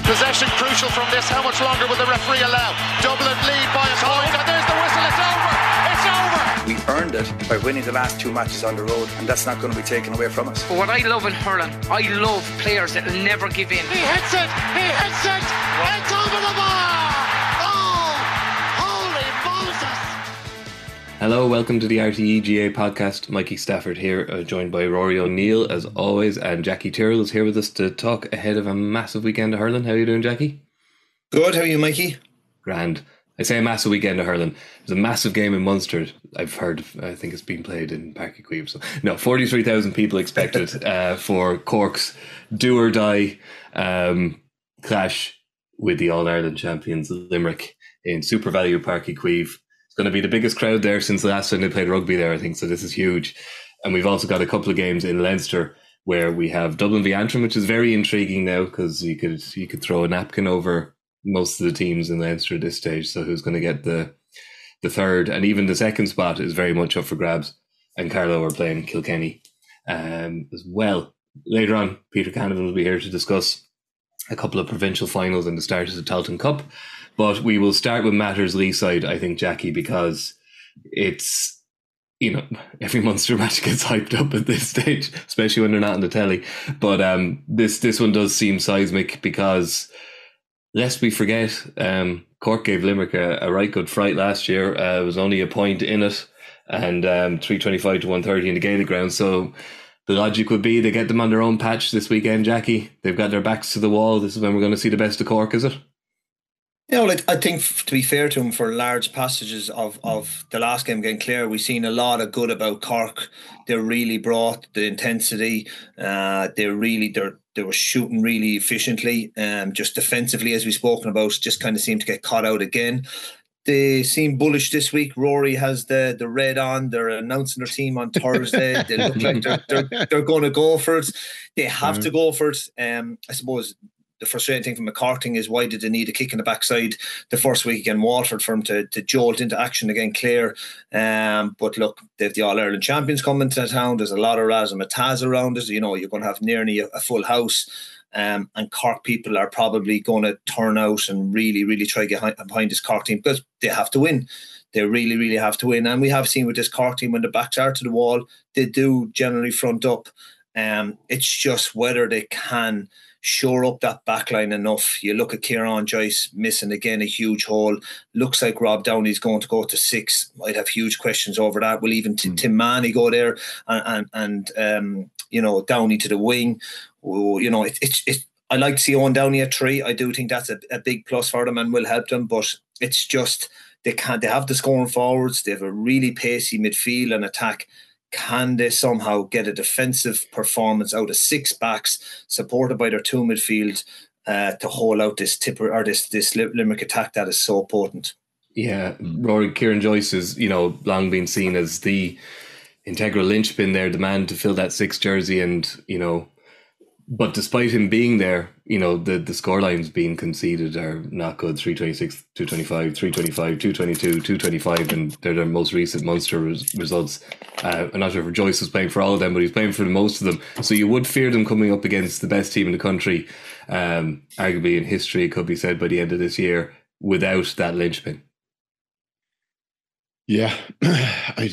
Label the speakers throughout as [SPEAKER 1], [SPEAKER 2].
[SPEAKER 1] Possession crucial from this. How much longer will the referee allow? Dublin lead by a point, and there's the whistle. It's over. It's over.
[SPEAKER 2] We earned it by winning the last 2 matches on the road, and that's not going to be taken away from us.
[SPEAKER 3] But what I love in hurling, I love players that will never give in.
[SPEAKER 1] He hits it. He hits it. It's over the bar. Oh, holy Moses.
[SPEAKER 4] Hello, welcome to the RTEGA podcast. Mikey Stafford here, joined by Rory O'Neill as always, and Jackie Tyrrell is here with us to talk ahead of a massive weekend of hurling. How are you doing, Jackie?
[SPEAKER 5] Good, how are you, Mikey?
[SPEAKER 4] Grand. I say a massive weekend of hurling. There's a massive game in Munster. I've heard, I think it's being played in Páirc Uí Chaoimh. So, no, 43,000 people expected for Cork's do or die clash with the All-Ireland champions Limerick in Super Value Páirc Uí Chaoimh. It's going to be the biggest crowd there since the last time they played rugby there, I think. So this is huge. And we've also got a couple of games in Leinster where we have Dublin v Antrim, which is very intriguing now because you could throw a napkin over most of the teams in Leinster at this stage. So who's going to get the third and even the second spot is very much up for grabs. And Carlow are playing Kilkenny as well. Later on, Peter Canavan will be here to discuss a couple of provincial finals and the start of the Tailteann Cup. But we will start with matters Lee side, I think, Jackie, because it's, you know, every Munster match gets hyped up at this stage, especially when they're not on the telly. But this one does seem seismic because, lest we forget, Cork gave Limerick a right good fright last year. It was only a point in it and 325 to 130 in the Gaelic ground. So the logic would be they get them on their own patch this weekend, Jackie. They've got their backs to the wall. This is when we're going to see the best of Cork, is it?
[SPEAKER 5] You know, I think to be fair to him, for large passages of the last game against Clare, we've seen a lot of good about Cork. They really brought the intensity. They were shooting really efficiently. Just defensively, as we've spoken about, just kind of seemed to get caught out again. They seem bullish this week. Rory has the red on. They're announcing their team on Thursday. They look like they're going to go for it. They have to go for it. I suppose the frustrating thing from the Cork thing is, why did they need a kick in the backside the first week against Waterford for them to jolt into action against Clare? But look, they've the All-Ireland champions coming to town. There's a lot of razzmatazz around it. You know, you're going to have nearly a full house. And Cork people are probably going to turn out and really, really try to get behind this Cork team because they have to win. They really, really have to win. And we have seen with this Cork team, when the backs are to the wall, they do generally front up. It's just whether they can shore up that backline enough. You look at Kieran Joyce missing again a huge hole. Looks like Rob Downey's going to go to 6. Might have huge questions over that. Will even Tim Manny go there and you know, Downey to the wing? You know, I like to see Owen Downey at 3. I do think that's a big plus for them and will help them. But it's just they have the scoring forwards. They have a really pacey midfield and attack. Can they somehow get a defensive performance out of 6 backs, supported by their 2 midfield, to hold out this this Limerick attack that is so potent?
[SPEAKER 4] Yeah, Rory, Kieran Joyce is, you know, long been seen as the integral linchpin there, the man to fill that 6 jersey, and you know, but despite him being there, you know, the scorelines being conceded are not good. 326, 225, 325, 222, 225, and they're their most recent Munster results. I'm not sure if Joyce was playing for all of them, but he's playing for most of them. So you would fear them coming up against the best team in the country, arguably in history, it could be said, by the end of this year, without that linchpin.
[SPEAKER 6] Yeah, I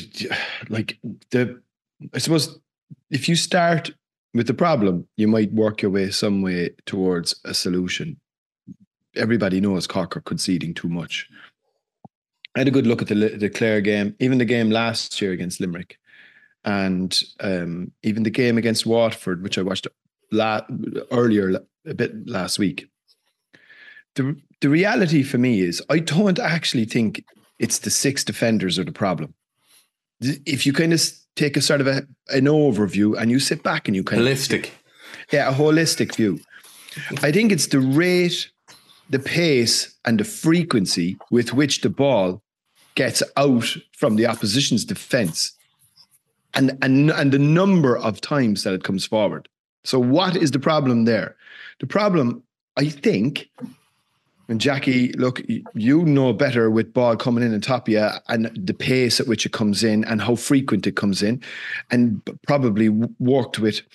[SPEAKER 6] suppose if you start with the problem, you might work your way some way towards a solution. Everybody knows Cork are conceding too much. I had a good look at the Clare game, even the game last year against Limerick, and even the game against Waterford, which I watched earlier a bit last week. The reality for me is, I don't actually think it's the 6 defenders are the problem. If you kind of take a sort of an overview and you sit back and you kind
[SPEAKER 4] holistic.
[SPEAKER 6] A holistic view. I think it's the rate, the pace and the frequency with which the ball gets out from the opposition's defence and the number of times that it comes forward. So what is the problem there? The problem, I think, and Jackie, look, you know better with ball coming in on top of you and the pace at which it comes in and how frequent it comes in, and probably worked with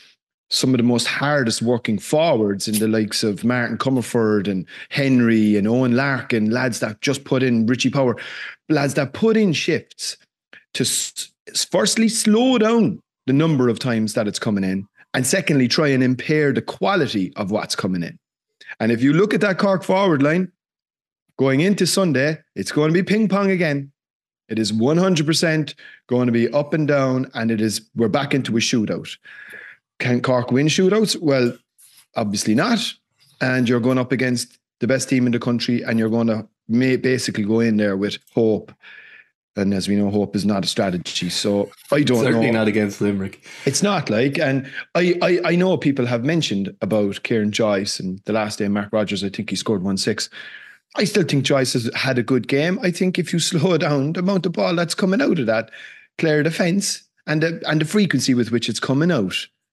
[SPEAKER 6] some of the most hardest working forwards in the likes of Martin Comerford and Henry and Owen Larkin, lads that just put in Richie Power, lads that put in shifts to firstly slow down the number of times that it's coming in, and secondly try and impair the quality of what's coming in. And if you look at that Cork forward line going into Sunday, it's going to be ping pong again. It is 100% going to be up and down, and we're back into a shootout. Can Cork win shootouts? Well, obviously not. And you're going up against the best team in the country, and you're going to basically go in there with hope. And as we know, hope is not a strategy. So I don't know.
[SPEAKER 4] Certainly not against Limerick.
[SPEAKER 6] It's not like, and I know people have mentioned about Kieran Joyce and the last day Mark Rogers, I think he scored 1-6. I still think Joyce has had a good game. I think if you slow down the amount of ball that's coming out of that Clare defence and the frequency with which it's coming out,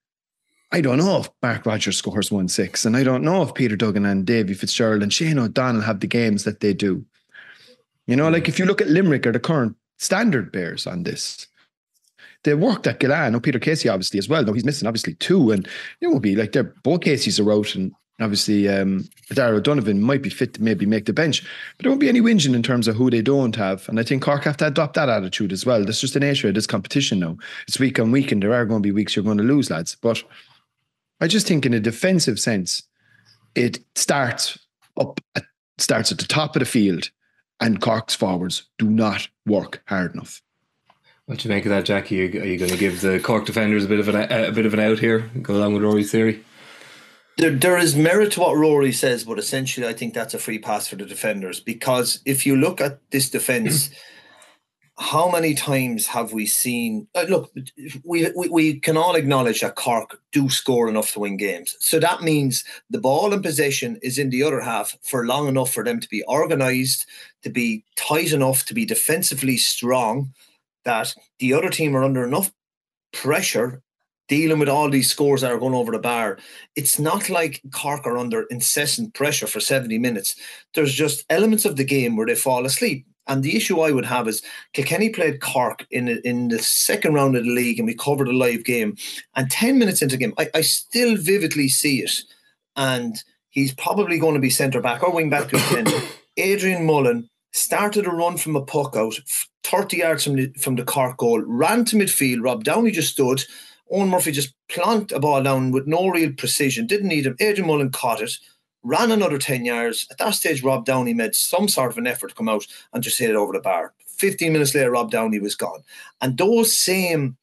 [SPEAKER 6] I don't know if Mark Rogers scores 1-6, and I don't know if Peter Duggan and Davy Fitzgerald and Shane O'Donnell have the games that they do. You know, like if you look at Limerick, are the current standard bearers on this. They worked at Gillane. No, Peter Casey obviously as well. No, he's missing obviously 2, and it will be like both Caseys are out, and obviously Darragh O'Donovan might be fit to maybe make the bench, but there won't be any whinging in terms of who they don't have. And I think Cork have to adopt that attitude as well. That's just the nature of this competition now. It's week on week, and there are going to be weeks you're going to lose, lads. But I just think in a defensive sense, it starts at the top of the field, and Cork's forwards do not work hard enough.
[SPEAKER 4] What do you make of that, Jackie? Are you going to give the Cork defenders a bit of an out here? Go along with Rory's theory?
[SPEAKER 5] There is merit to what Rory says, but essentially I think that's a free pass for the defenders, because if you look at this defence, how many times have we seen... look, we can all acknowledge that Cork do score enough to win games. So that means the ball in possession is in the other half for long enough for them to be organised, to be tight enough, to be defensively strong, that the other team are under enough pressure dealing with all these scores that are going over the bar. It's not like Cork are under incessant pressure for 70 minutes. There's just elements of the game where they fall asleep. And the issue I would have is Kilkenny played Cork in the second round of the league, and we covered a live game. And 10 minutes into the game, I still vividly see it. And he's probably going to be centre back or wing back to his 10. Adrian Mullen started a run from a puck out 30 yards from the Cork goal, ran to midfield. Rob Downey just stood. Owen Murphy just plonked a ball down with no real precision. Didn't need him. Adrian Mullen caught it. Ran another 10 yards. At that stage, Rob Downey made some sort of an effort to come out and just hit it over the bar. 15 minutes later, Rob Downey was gone. And those same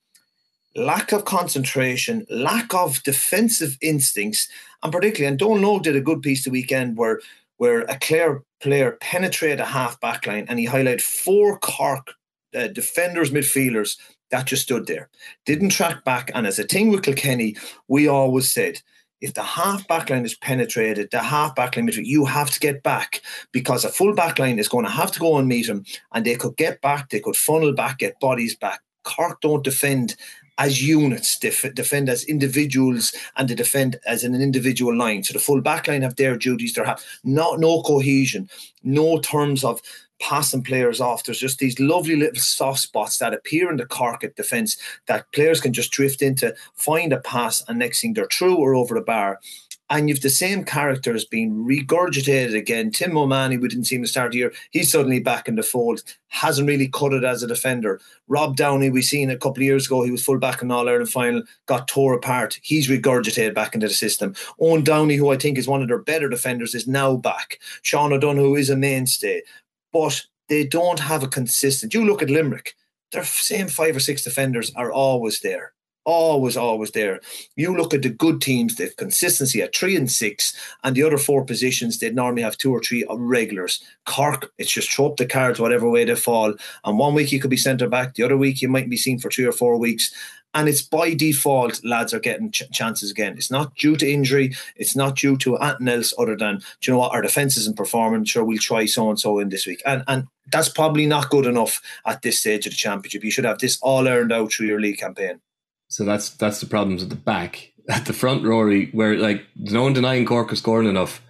[SPEAKER 5] lack of concentration, lack of defensive instincts, and particularly, and Donal did a good piece the weekend where a Clare player penetrated a half back line, and he highlighted 4 Cork defenders, midfielders that just stood there. Didn't track back. And as a thing with Kilkenny, we always said, if the half back line is penetrated, the half back line midfield, you have to get back, because a full back line is going to have to go and meet him, and they could get back, they could funnel back, get bodies back. Cork don't defend as units, defend as individuals, and they defend as an individual line. So the full back line have their duties. There have no cohesion, no terms of passing players off. There's just these lovely little soft spots that appear in the Cork at defence that players can just drift into, find a pass, and next thing they're through or over the bar. And you've the same characters being regurgitated again. Tim O'Mahony, we didn't see him to start the year. He's suddenly back in the fold. Hasn't really cut it as a defender. Rob Downey, we seen a couple of years ago, he was full back in All-Ireland final, got tore apart. He's regurgitated back into the system. Owen Downey, who I think is one of their better defenders, is now back. Sean O'Donoghue is a mainstay. But they don't have a consistent... You look at Limerick, their same 5 or 6 defenders are always there. Always there. You look at the good teams, they've consistency at 3 and 6, and the other 4 positions, they'd normally have 2 or 3 regulars. Cork, it's just throw up the cards whatever way they fall. And one week you could be centre back, the other week you might be seen for 3 or 4 weeks. And it's by default, lads are getting chances again. It's not due to injury. It's not due to anything else other than, do you know what, our defence isn't performing. Sure, we'll try so-and-so in this week. And that's probably not good enough at this stage of the championship. You should have this all earned out through your league campaign.
[SPEAKER 4] So that's the problems at the back. At the front, Rory, where like no one denying Cork are scoring enough.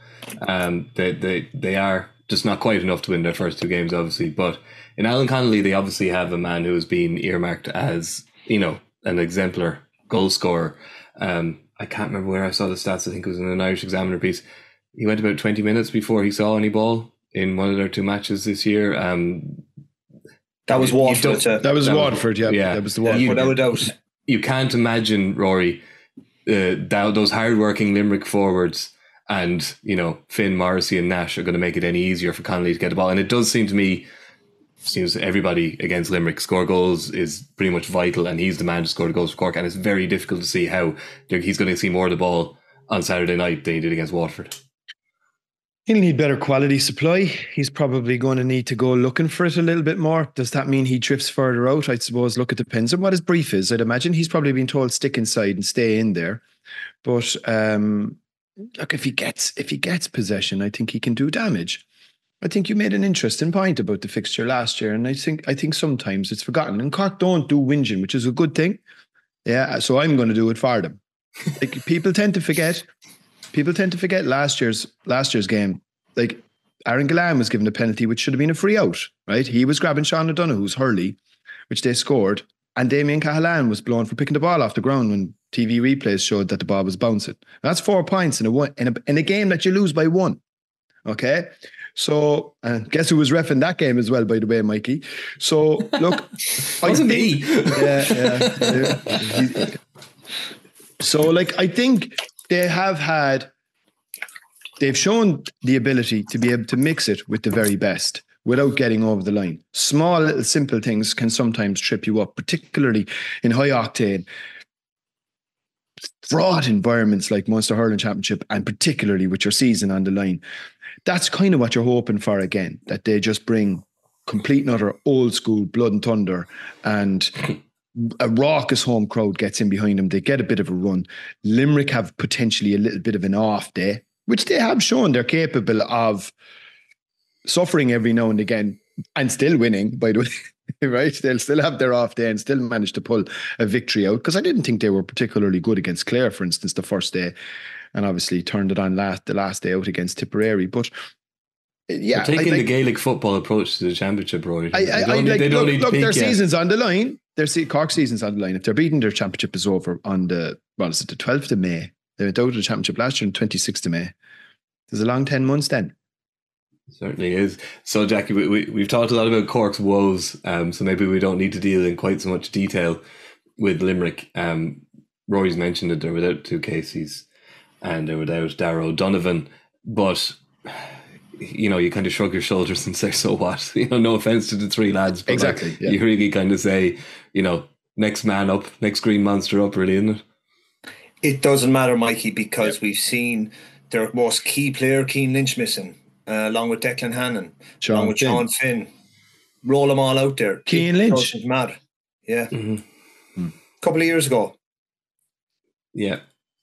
[SPEAKER 4] They are just not quite enough to win their first 2 games, obviously. But in Alan Connolly, they obviously have a man who has been earmarked as, you know, an exemplar goal scorer. I I can't remember where I saw the stats. I think it was in an Irish Examiner piece. He went about 20 minutes before he saw any ball in one of their 2 matches this year.
[SPEAKER 5] That was Watford.
[SPEAKER 6] That was Watford, yeah. That was the one.
[SPEAKER 5] Without a doubt.
[SPEAKER 4] You can't imagine, Rory, those hard-working Limerick forwards and, you know, Finn, Morrissey and Nash are going to make it any easier for Connolly to get the ball. And it does seem to me, seems everybody against Limerick score goals is pretty much vital, and he's the man to score the goals for Cork, and it's very difficult to see how he's going to see more of the ball on Saturday night than he did against Watford.
[SPEAKER 6] He'll need better quality supply. He's probably going to need to go looking for it a little bit more. Does that mean he drifts further out? I suppose. Look, it depends on what his brief is. I'd imagine he's probably been told stick inside and stay in there. But look, if he gets possession, I think he can do damage. I think you made an interesting point about the fixture last year, and I think sometimes it's forgotten. And Cork don't do whinging, which is a good thing. Yeah, so I'm going to do it for them. Like, people tend to forget last year's game. Like, Aaron Gillan was given a penalty which should have been a free out, right? He was grabbing Sean O'Donoghue's hurley, which they scored, and Damien Cahalane was blown for picking the ball off the ground when TV replays showed that the ball was bouncing. That's 4 points in a game that you lose by 1. Okay, so guess who was reffing that game as well, by the way, Mikey? So look,
[SPEAKER 4] wasn't me.
[SPEAKER 6] Yeah. So like, I think they've shown the ability to be able to mix it with the very best without getting over the line. Small little simple things can sometimes trip you up, particularly in high octane, fraught environments like Munster Hurling Championship, and particularly with your season on the line. That's kind of what you're hoping for again, that they just bring complete and utter old school blood and thunder, and a raucous home crowd gets in behind them. They get a bit of a run. Limerick have potentially a little bit of an off day, which they have shown they're capable of suffering every now and again and still winning, by the way, right? They'll still have their off day and still manage to pull a victory out, because I didn't think they were particularly good against Clare, for instance, the first day, and obviously turned it on the last day out against Tipperary. But yeah,
[SPEAKER 4] they're taking the Gaelic football approach to the championship, Rory.
[SPEAKER 6] They don't need to peak their season's on the line. Cork season's on the line. If they're beating, their championship is over on the 12th of May. They went out of the championship last year on 26th of May. There's a long 10 months then.
[SPEAKER 4] Certainly is. So, Jackie, we've talked a lot about Cork's woes, so maybe we don't need to deal in quite so much detail with Limerick. Rory's mentioned that they're without 2 Caseys and they're without Darragh O'Donovan, but you know, you kind of shrug your shoulders and say, so what? You know, no offense to the 3 lads, but
[SPEAKER 6] exactly,
[SPEAKER 4] you really kind of say, you know, next man up, next green monster up, really, isn't it?
[SPEAKER 5] It doesn't matter, Mikey, because we've seen their most key player, Cian Lynch, missing, along with Declan Hannon, along with Sean Finn. Roll them all out there.
[SPEAKER 6] Cian Lynch.
[SPEAKER 5] Doesn't matter. Yeah. Mm-hmm. A couple of years ago.
[SPEAKER 4] Yeah.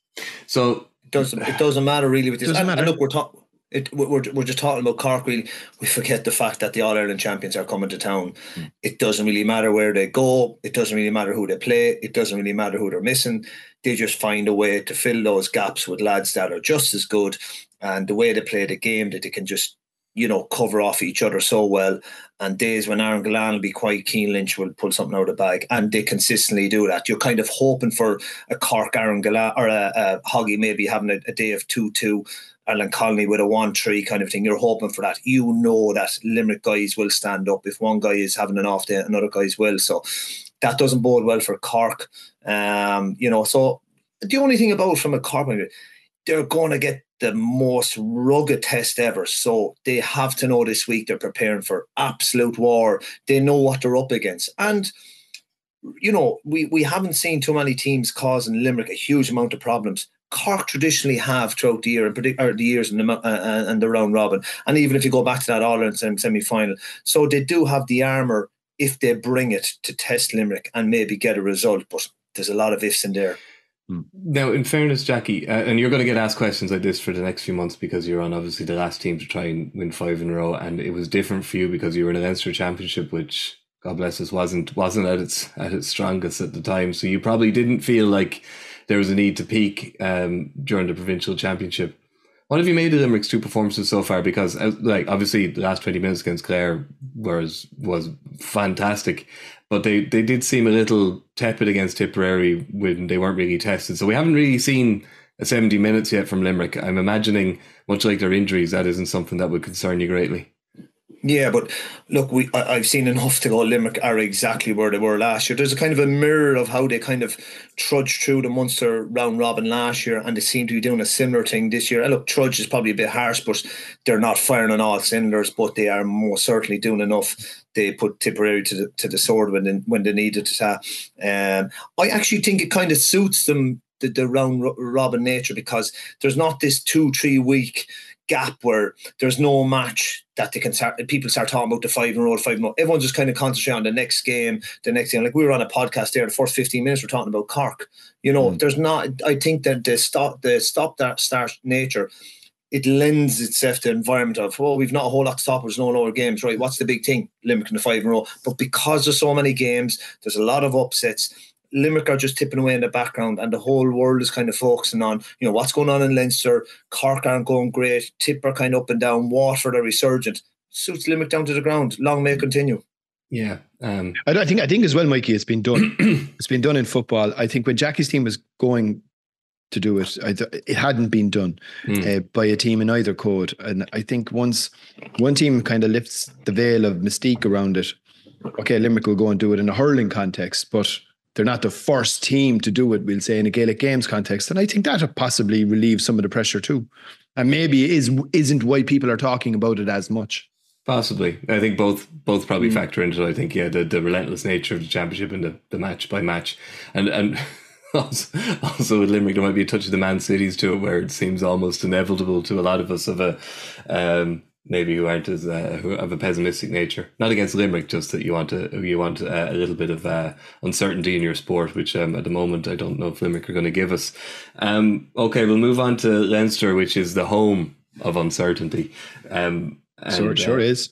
[SPEAKER 4] So
[SPEAKER 5] it doesn't matter really with this. And look, we're just talking about Cork, really. We forget the fact that the All-Ireland champions are coming to town. It doesn't really matter where they go. It doesn't really matter who they play. It doesn't really matter who they're missing. They just find a way to fill those gaps with lads that are just as good, and the way they play the game, that they can just, you know, cover off each other so well. And days when Aaron Gillan will be quiet, Cian Lynch will pull something out of the bag, and they consistently do that. You're kind of hoping for a Cork Aaron Gillan, or a Hoggy maybe having a day of 2-2, Alan Connolly with a 1-3 kind of thing. You're hoping for that. You know that Limerick guys will stand up. If one guy is having an off day, another guys will. So that doesn't bode well for Cork. You know, so the only thing about from a Cork point of view, they're going to get the most rugged test ever. So they have to know this week they're preparing for absolute war. They know what they're up against. And, you know, we haven't seen too many teams causing Limerick a huge amount of problems. Cork traditionally have throughout the year, or the years in the round robin, and even if you go back to that All-Ireland semi-final. So they do have the armour if they bring it to test Limerick and maybe get a result, but there's a lot of ifs in there.
[SPEAKER 4] Now, in fairness, Jackie, and you're going to get asked questions like this for the next few months because you're on obviously the last team to try and win 5 in a row, and it was different for you because you were in a Leinster Championship, which, God bless us, wasn't at its strongest at the time. So you probably didn't feel like there was a need to peak during the provincial championship. What have you made of Limerick's 2 performances so far? Because like obviously the last 20 minutes against Clare was fantastic, but they did seem a little tepid against Tipperary when they weren't really tested. So we haven't really seen a 70 minutes yet from Limerick. I'm imagining, much like their injuries, that isn't something that would concern you greatly.
[SPEAKER 5] Yeah, but look, I've seen enough to go Limerick are exactly where they were last year. There's a kind of a mirror of how they kind of trudged through the Munster round robin last year, and they seem to be doing a similar thing this year. And look, trudge is probably a bit harsh, but they're not firing on all cylinders, but they are most certainly doing enough. They put Tipperary to the sword when they needed to. I actually think it kind of suits them, the round robin nature, because there's not this 2-3 week gap where there's no match that they can start. People start talking about the 5 in a row. Everyone's just kind of concentrating on the next game. Like we were on a podcast there, the first 15 minutes we're talking about Cork. There's not. I think that the start nature, it lends itself to the environment of, we've not a whole lot to stop. There's no lower games, right? What's the big thing? Limerick in the 5 in a row. But because there's so many games, there's a lot of upsets. Limerick are just tipping away in the background, and the whole world is kind of focusing on, what's going on in Leinster. Cork aren't going great. Tip are kind of up and down. Waterford are resurgent. Suits Limerick down to the ground. Long may it continue.
[SPEAKER 4] Yeah.
[SPEAKER 6] I think as well, Mikey, it's been done. It's been done in football. I think when Jackie's team was going to do it, it hadn't been done by a team in either code. And I think once one team kind of lifts the veil of mystique around it, okay, Limerick will go and do it in a hurling context, but they're not the first team to do it, we'll say, in a Gaelic Games context. And I think that possibly relieves some of the pressure too. And maybe it isn't why people are talking about it as much. Possibly.
[SPEAKER 4] I think both probably factor into it. I think, the relentless nature of the championship and the match by match. And also with Limerick, there might be a touch of the Man Cities to it, where it seems almost inevitable to a lot of us of a... maybe who aren't as who have a pessimistic nature, not against Limerick, just that you want a little bit of uncertainty in your sport, which at the moment I don't know if Limerick are going to give us. Okay, we'll move on to Leinster, which is the home of uncertainty.
[SPEAKER 6] So it sure is.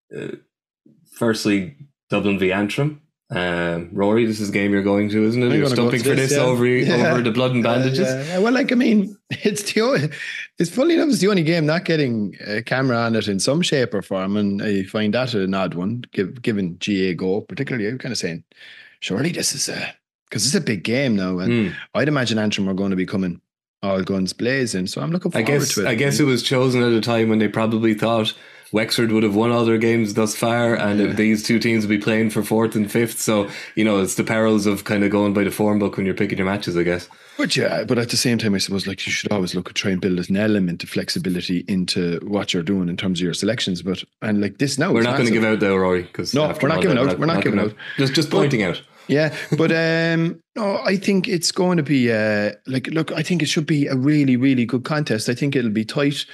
[SPEAKER 4] Firstly, Dublin v Antrim. Rory, this is a game you're going to, isn't it? You're stumping for this over the blood and bandages.
[SPEAKER 6] Well, it's funny enough, it's the only game not getting a camera on it in some shape or form, and I find that an odd one, given GA go. Particularly, I'm kind of saying, surely this is because it's a big game now, and I'd imagine Antrim are going to be coming all guns blazing. So I'm looking forward to it.
[SPEAKER 4] I guess it was chosen at a time when they probably thought Wexford would have won all their games thus far, and these two teams would be playing for 4th and 5th. So, it's the perils of kind of going by the form book when you're picking your matches, I guess.
[SPEAKER 6] But at the same time, I suppose, like, you should always try and build an element of flexibility into what you're doing in terms of your selections. And like this now,
[SPEAKER 4] we're not going to give out though, Rory.
[SPEAKER 6] No, we're not giving out. We're not giving out.
[SPEAKER 4] Just pointing out.
[SPEAKER 6] Yeah, but no, I think it's going to be look, I think it should be a really, really good contest. I think it'll be tight.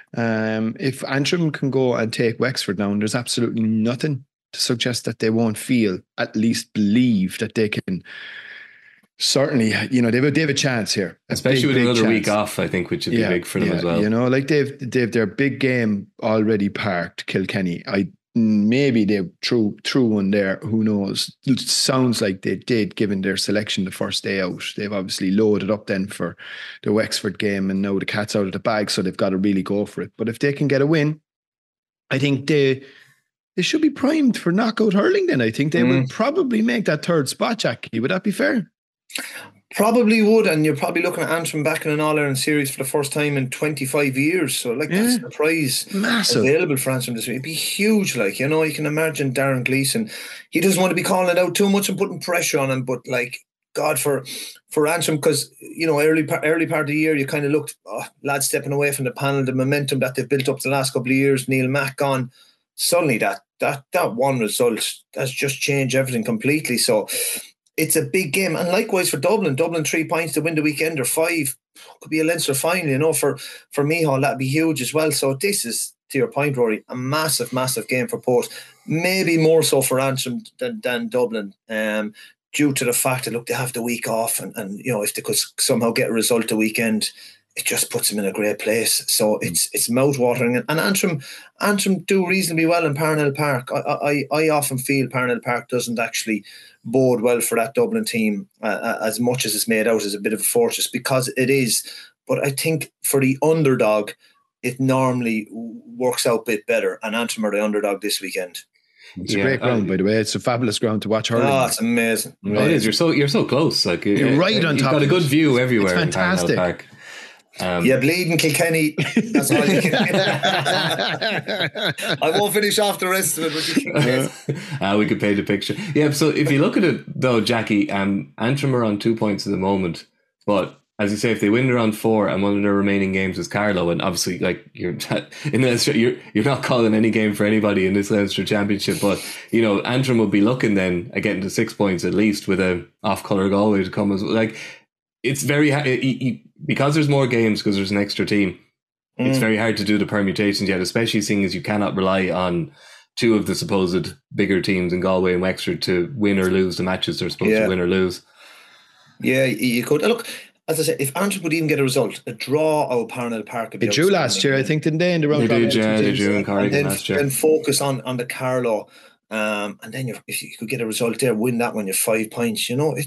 [SPEAKER 6] If Antrim can go and take Wexford now, and there's absolutely nothing to suggest that they won't at least believe that they can. Certainly, they have a chance here,
[SPEAKER 4] especially with another week off, I think, which would be big for them as well.
[SPEAKER 6] Like they've their big game already parked, Kilkenny. Maybe they threw one there. Who knows? It sounds like they did, given their selection the first day out. They've obviously loaded up then for the Wexford game, and now the cat's out of the bag, so they've got to really go for it. But if they can get a win, I think they should be primed for knockout hurling. Then I think they will probably make that third spot, Jackie. Would that be fair?
[SPEAKER 5] Probably would, and you're probably looking at Antrim back in an All-Ireland series for the first time in 25 years. So, that's the prize available for Antrim this week. It'd be huge, you can imagine Darren Gleeson. He doesn't want to be calling it out too much and putting pressure on him, but God, for Antrim, because early part of the year you kind of looked, lads stepping away from the panel, the momentum that they've built up the last couple of years, Neil Mack gone. Suddenly that one result has just changed everything completely. So it's a big game, and likewise for Dublin. 3 points to win the weekend, or 5 could be a Leinster final. For Micheál, that'd be huge as well. So this is, to your point, Rory, a massive game for Port. Maybe more so for Antrim than Dublin, due to the fact that they have the week off, and if they could somehow get a result the weekend, it just puts them in a great place. So it's mouth-watering, and Antrim do reasonably well in Parnell Park. I often feel Parnell Park doesn't actually bode well for that Dublin team as much as it's made out as a bit of a fortress, because it is But I think for the underdog, it normally works out a bit better. And Antrim are the underdog this weekend.
[SPEAKER 6] It's a great ground, by the way. It's a fabulous ground to watch hurling.
[SPEAKER 5] Oh, it's amazing.
[SPEAKER 4] It is. You're so close. Like
[SPEAKER 6] you're right on top.
[SPEAKER 4] You've got a good view everywhere.
[SPEAKER 6] It's fantastic.
[SPEAKER 4] In Park.
[SPEAKER 5] Bleeding Kilkenny. That's all you can. I won't finish off the rest of it.
[SPEAKER 4] We could paint a picture. Yeah. So if you look at it though, Jackie, Antrim are on 2 points at the moment, but as you say, if they win around 4 and one of their remaining games is Carlow, and obviously, like you're not calling any game for anybody in this Leinster Championship, but you know Antrim will be looking then at getting to 6 points at least with a off-colour Galway to come as well. Like it's very hard because there's more games because there's an extra team. It's very hard to do the permutations yet, especially seeing as you cannot rely on two of the supposed bigger teams in Galway and Wexford to win or lose the matches they're supposed to win or lose. Yeah,
[SPEAKER 5] you could look. As I said, if Antrim would even get a result, a draw out of Parnell Park.
[SPEAKER 6] They drew last year, I think, didn't they? In the round
[SPEAKER 4] they drew in Corrigan last year.
[SPEAKER 5] Then focus on the Carlow, and then if you could get a result there, win that one, you're 5 points. You know,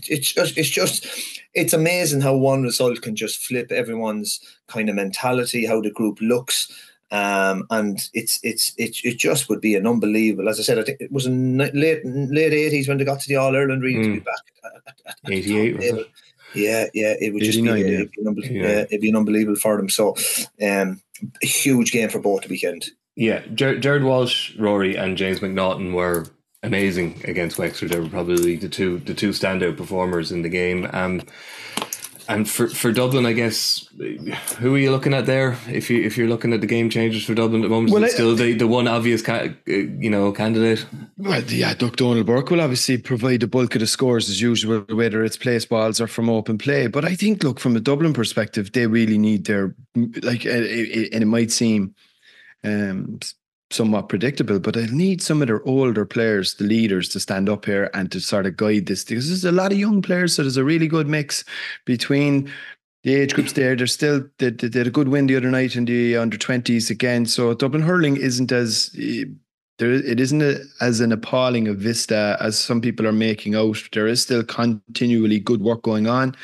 [SPEAKER 5] it's amazing how one result can just flip everyone's kind of mentality, how the group looks. And it just would be an unbelievable. As I said, I think it was in late 80s when they got to the All Ireland really to be back at
[SPEAKER 4] 88 was it?
[SPEAKER 5] Yeah, it would just be, it'd be unbelievable for them. So, a huge game for both the weekend.
[SPEAKER 4] Yeah, Jared Walsh, Rory, and James McNaughton were amazing against Wexford. They were probably the two standout performers in the game. And for Dublin, I guess, who are you looking at there? If you're looking at the game changers for Dublin at the moment, is it still the one obvious candidate?
[SPEAKER 6] Well, yeah, Doug Donald Burke will obviously provide the bulk of the scores as usual, whether it's place balls or from open play. But I think, look, from a Dublin perspective, they really need their and it might seem somewhat predictable, but they'll need some of their older players, the leaders, to stand up here and to sort of guide this, because there's a lot of young players, so there's a really good mix between the age groups there. They're still they had a good win the other night in the under-20s again, so Dublin hurling isn't as an appalling a vista as some people are making out. There is still continually good work going on.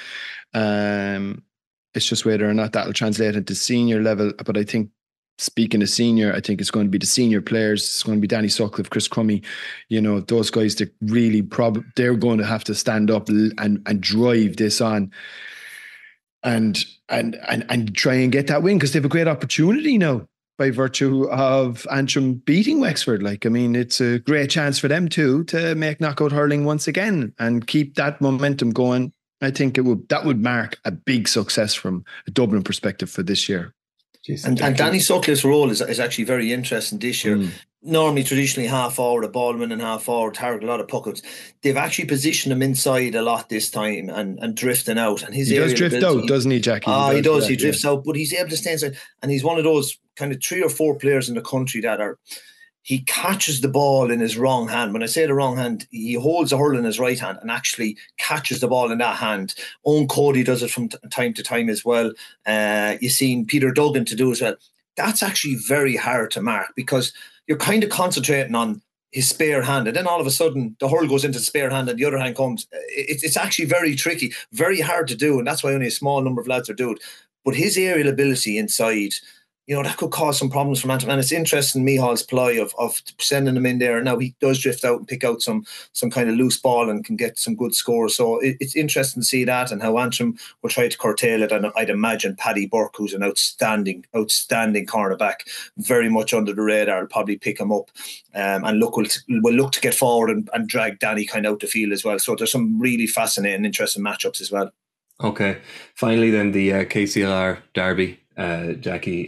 [SPEAKER 6] It's just whether or not that'll translate into senior level. But I think, speaking of senior, I think it's going to be the senior players. It's going to be Danny Sutcliffe, Chris Crummy, those guys that really they're going to have to stand up and drive this on and try and get that win, because they have a great opportunity now by virtue of Antrim beating Wexford. It's a great chance for them too to make knockout hurling once again and keep that momentum going. I think that would mark a big success from a Dublin perspective for this year.
[SPEAKER 5] And Danny Sutcliffe's role is actually very interesting this year. Normally, traditionally, half forward, a ballman and half forward, target a lot of puckouts. They've actually positioned him inside a lot this time and drifting out. And he does
[SPEAKER 6] drift out, doesn't he, Jackie?
[SPEAKER 5] He does. He drifts out, but he's able to stay inside. And he's one of those kind of 3 or 4 players in the country that he catches the ball in his wrong hand. When I say the wrong hand, he holds the hurl in his right hand and actually catches the ball in that hand. Owen Cody does it from time to time as well. You've seen Peter Duggan to do as well. That's actually very hard to mark, because you're kind of concentrating on his spare hand, and then all of a sudden the hurl goes into the spare hand and the other hand comes. It's actually very tricky, very hard to do, and that's why only a small number of lads are doing it. But his aerial ability inside, that could cause some problems for Antrim. And it's interesting, Mihal's ploy of sending him in there. Now he does drift out and pick out some kind of loose ball and can get some good scores. So it's interesting to see that and how Antrim will try to curtail it. And I'd imagine Paddy Burke, who's an outstanding cornerback, very much under the radar, will probably pick him up and will look to get forward and drag Danny kind of out the field as well. So there's some really fascinating, interesting matchups as well.
[SPEAKER 4] Okay. Finally then, the KCLR derby. Jackie,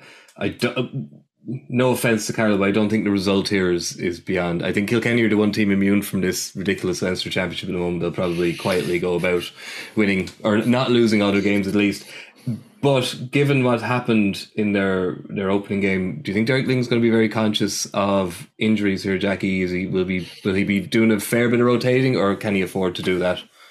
[SPEAKER 4] no offence to Carlow, but I don't think the result here is beyond. I think Kilkenny are the one team immune from this ridiculous Leinster Championship at the moment. They'll probably quietly go about winning or not losing other games at least. But given what happened in their opening game, do you think Derek Lyng's going to be very conscious of injuries here, Jackie? Will he be doing a fair bit of rotating, or can he afford to do that?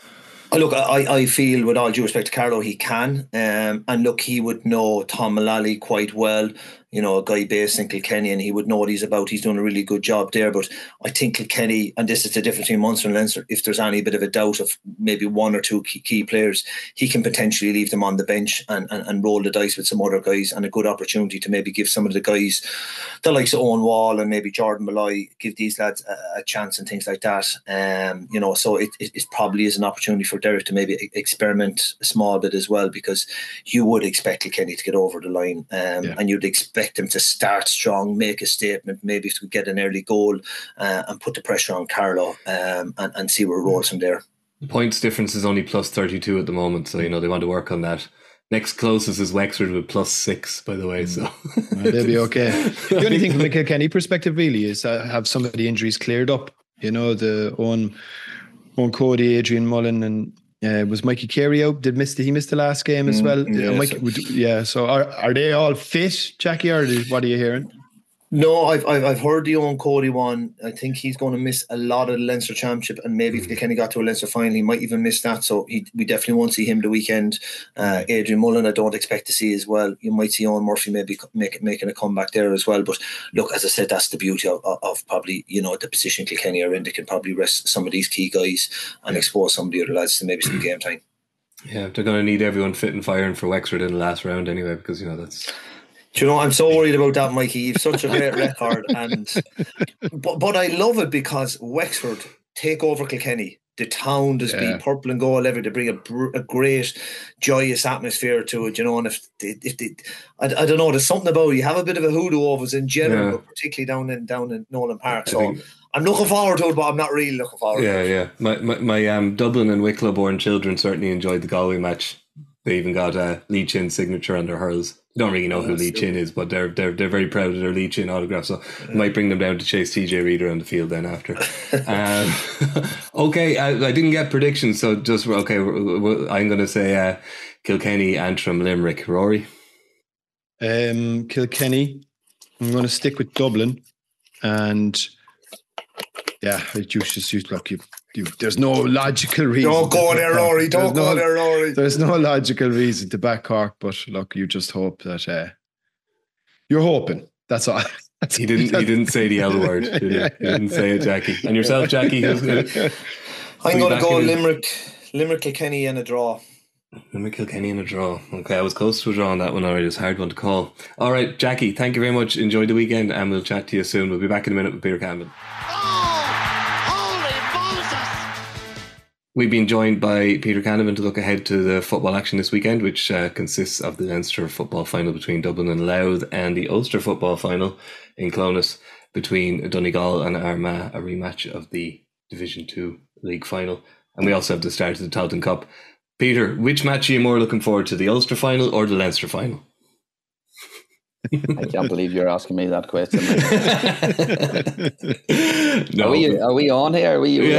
[SPEAKER 5] Look, I feel, with all due respect to Carlo, he can. And look, he would know Tom Mullally quite well. You know, a guy based in Kilkenny, and he would know what he's about. He's doing a really good job there. But I think Kilkenny, and this is the difference between Munster and Leinster, if there's any bit of a doubt of maybe one or two key players, he can potentially leave them on the bench and roll the dice with some other guys, and a good opportunity to maybe give some of the guys, the likes of Owen Wall and maybe Jordan Malloy, give these lads a chance and things like that. You know, so it probably is an opportunity for Derek to maybe experiment a small bit as well, because you would expect Kilkenny to get over the line, and you'd expect them to start strong, make a statement, maybe to get an early goal, and put the pressure on Carlo, and see where it rolls from there.
[SPEAKER 4] The points difference is only plus 32 at the moment, so you know they want to work on that. Next closest is Wexford with plus 6, by the way. So
[SPEAKER 6] they'll be okay. The only thing from a Kilkenny perspective really is have some of the injuries cleared up. You know, the Owen Cody, Adrian Mullen, and was Mikey Carey out? He missed the last game as well? So are they all fit, Jackie, or what are you hearing?
[SPEAKER 5] No, I've heard the Owen Cody one. I think he's going to miss a lot of the Leinster Championship, and maybe if Kilkenny got to a Leinster final, he might even miss that. So we definitely won't see him the weekend. Adrian Mullen, I don't expect to see as well. You might see Owen Murphy maybe making a comeback there as well. But look, as I said, that's the beauty of probably, you know, the position Kilkenny are in. They can probably rest some of these key guys and expose some of the other lads to maybe some game time. Yeah,
[SPEAKER 4] they're going to need everyone fit and firing for Wexford in the last round anyway, because, you know, that's...
[SPEAKER 5] Do you know, I'm so worried about that, Mikey. You've such a great record, but I love it because Wexford take over Kilkenny. The town does be purple and gold every. They bring a great, joyous atmosphere to it. You know, and if they, I don't know, there's something about it. You have a bit of a hoodoo of us in general, but particularly down in Nolan Park. So I'm looking forward to it, but I'm not really looking forward to it.
[SPEAKER 4] My Dublin and Wicklow born children certainly enjoyed the Galway match. They even got a Lee Chin signature on their hurls. Don't really know who Lee Chin is, but they're very proud of their Lee Chin autograph. So I might bring them down to chase TJ Reader on the field then after. Okay, I didn't get predictions, so just I'm going to say Kilkenny, Antrim, Limerick. Rory?
[SPEAKER 6] Kilkenny. I'm going to stick with Dublin, and there's no logical reason.
[SPEAKER 5] Don't go there, Rory. Don't go there, Rory.
[SPEAKER 6] There's no logical reason to back Cork, but look, you just hope that you're hoping. That's all.
[SPEAKER 4] He didn't say the L word, did he? He didn't say it, Jackie. And yourself, Jackie?
[SPEAKER 5] I'm going to go Limerick, Kilkenny, and a draw.
[SPEAKER 4] Limerick, Kilkenny, and a draw. Okay, I was close to a draw on that one already. It's a hard one to call. All right, Jackie, thank you very much. Enjoy the weekend, and we'll chat to you soon. We'll be back in a minute with Peter Campbell. We've been joined by Peter Canavan to look ahead to the football action this weekend, which consists of the Leinster football final between Dublin and Louth, and the Ulster football final in Clones between Donegal and Armagh, a rematch of the Division 2 league final. And we also have the start of the Tailteann Cup. Peter, which match are you more looking forward to, the Ulster final or the Leinster final?
[SPEAKER 7] I can't believe you're asking me that question.
[SPEAKER 4] No.
[SPEAKER 7] Are we on here?
[SPEAKER 4] We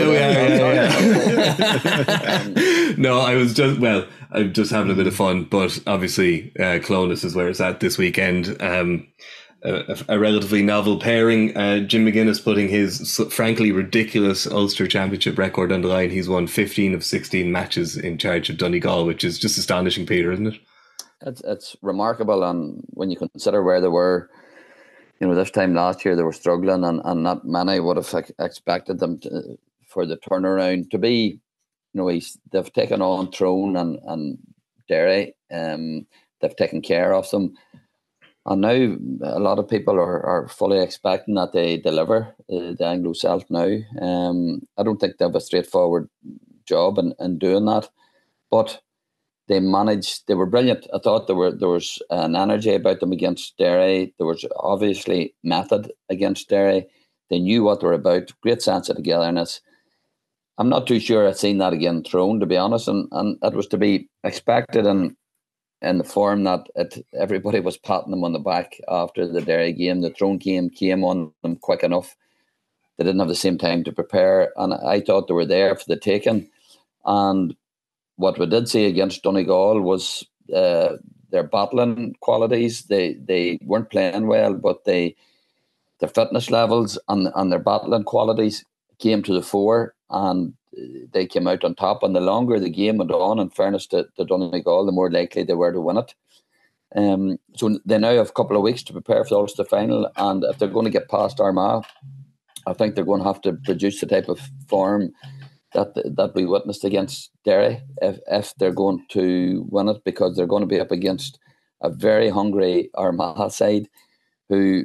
[SPEAKER 4] are. No, I'm just having a bit of fun, but obviously Clones is where it's at this weekend. A relatively novel pairing. Jim McGuinness putting his frankly ridiculous Ulster Championship record on the line. He's won 15 of 16 matches in charge of Donegal, which is just astonishing, Peter, isn't it?
[SPEAKER 7] It's remarkable, and when you consider where they were, you know, this time last year they were struggling, and not many would have expected them for the turnaround to be. You know, they've taken on Tyrone and Derry, they've taken care of them, and now a lot of people are fully expecting that they deliver the Anglo-Celt now. I don't think they have a straightforward job in doing that, but they managed. They were brilliant. I thought there was an energy about them against Derry. There was obviously method against Derry. They knew what they were about. Great sense of togetherness. I'm not too sure I've seen that again thrown, to be honest, and it was to be expected in the form that everybody was patting them on the back after the Derry game. The Tyrone game came on them quick enough. They didn't have the same time to prepare, and I thought they were there for the taking. And what we did see against Donegal was their battling qualities. They weren't playing well, but their fitness levels and their battling qualities came to the fore. and they came out on top. And the longer the game went on, in fairness to Donegal, the more likely they were to win it. So they now have a couple of weeks to prepare for the Ulster final, and if they're going to get past Armagh, I think they're going to have to produce the type of form that we witnessed against Derry if they're going to win it, because they're going to be up against a very hungry Armagh side who,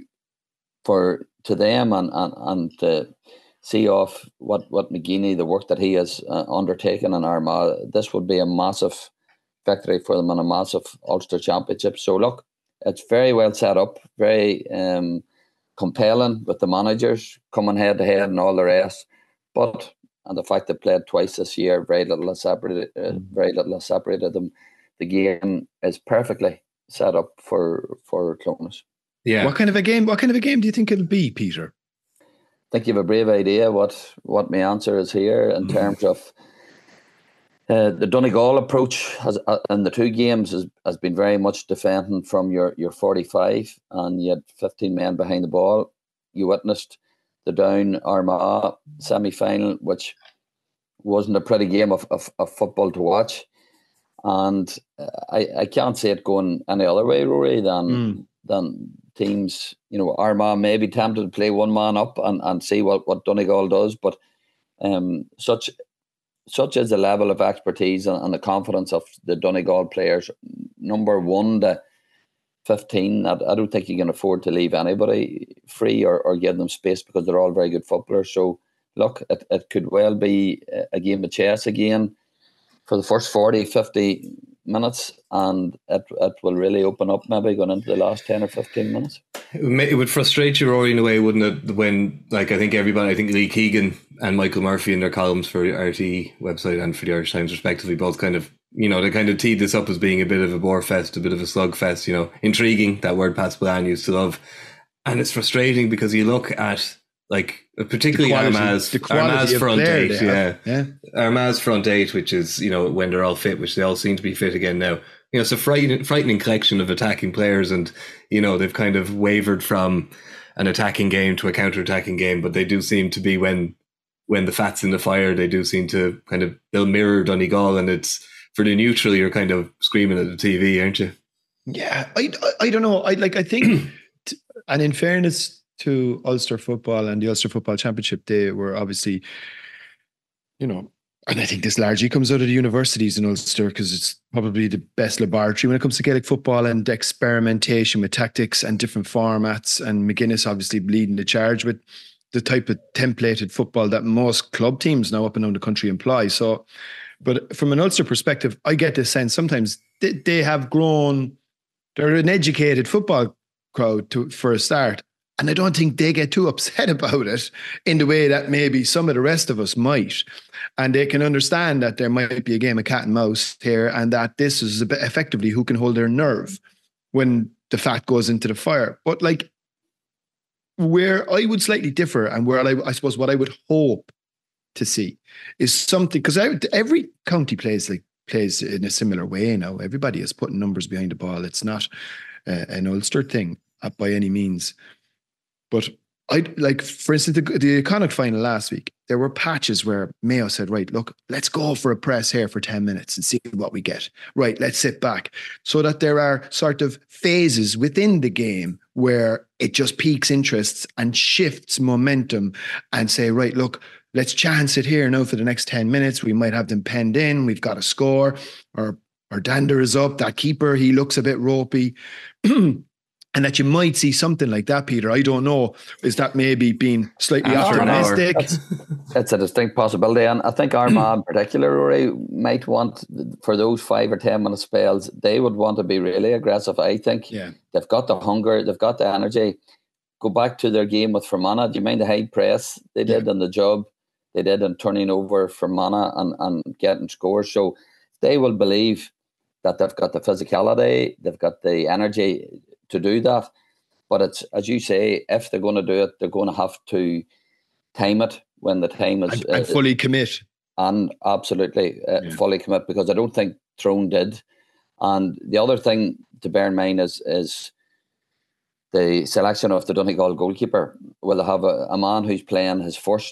[SPEAKER 7] to them and to see off what McGeeney, the work that he has undertaken in Armagh, this would be a massive victory for them and a massive Ulster Championship. So look, it's very well set up, very compelling with the managers coming head to head and all the rest. But and the fact they played twice this year, very little has separated them. The game is perfectly set up for Clones.
[SPEAKER 6] Yeah. What kind of a game do you think it'll be, Peter?
[SPEAKER 7] I think you have a brave idea what my answer is here in terms of the Donegal approach in the two games has been very much defending from your 45, and you had 15 men behind the ball. You witnessed the Down Armagh semi-final, which wasn't a pretty game of football to watch. And I can't see it going any other way, Rory, than teams, Armagh may be tempted to play one man up and see what Donegal does, but such is the level of expertise and the confidence of the Donegal players, number 1 to 15, that I don't think you can afford to leave anybody free or give them space, because they're all very good footballers. So look, it could well be a game of chess again for the first 40, 50 minutes, and it will really open up maybe going into the last 10 or 15 minutes.
[SPEAKER 4] It would frustrate you, Rory, in a way, wouldn't it, when, like, I think Lee Keegan and Michael Murphy in their columns for the RTE website and for the Irish Times respectively both kind of, they kind of teed this up as being a bit of a bore fest, a bit of a slugfest, intriguing, that word Pat Spillane used to love. And it's frustrating because you look at, like, particularly Armagh's front eight, Armagh's front eight, which is, when they're all fit, which they all seem to be fit again now. It's a frightening collection of attacking players, and they've kind of wavered from an attacking game to a counter-attacking game, but they do seem to be, when the fat's in the fire, they do seem to they'll mirror Donegal, and it's, for the neutral, you're kind of screaming at the TV, aren't you?
[SPEAKER 6] Yeah, I don't know. I think, and in fairness to Ulster football and the Ulster Football Championship, they were obviously, and I think this largely comes out of the universities in Ulster, because it's probably the best laboratory when it comes to Gaelic football and experimentation with tactics and different formats. And McGuinness obviously leading the charge with the type of templated football that most club teams now up and down the country employ. So, but from an Ulster perspective, I get this sense sometimes they have grown, they're an educated football crowd for a start. And I don't think they get too upset about it in the way that maybe some of the rest of us might. And they can understand that there might be a game of cat and mouse here, and that this is a bit effectively who can hold their nerve when the fat goes into the fire. But like, where I would slightly differ, and where I suppose what I would hope to see is something, because every county plays in a similar way now. Everybody is putting numbers behind the ball. It's not an Ulster thing by any means. But for instance, the Connacht final last week, there were patches where Mayo said, right, look, let's go for a press here for 10 minutes and see what we get. Right, let's sit back. So that there are sort of phases within the game where it just piques interests and shifts momentum, and say, right, look, let's chance it here now for the next 10 minutes. We might have them penned in. We've got a score. Or dander is up. That keeper, he looks a bit ropey. And that you might see something like that, Peter. I don't know. Is that maybe being slightly optimistic?
[SPEAKER 7] That's a distinct possibility. And I think Armagh in particular, Rory, might want, for those 5 or 10 minute spells, they would want to be really aggressive. I think they've got the hunger, they've got the energy. Go back to their game with Fermanagh. Do you mind the high press they did and the job they did in turning over Fermanagh and getting scores? So they will believe that they've got the physicality, they've got the energy to do that. But it's, as you say, if they're going to do it, they're going to have to time it when the time is...
[SPEAKER 6] And fully commit.
[SPEAKER 7] And absolutely fully commit, because I don't think Tyrone did. And the other thing to bear in mind is the selection of the Donegal goalkeeper. Will have a man who's playing his first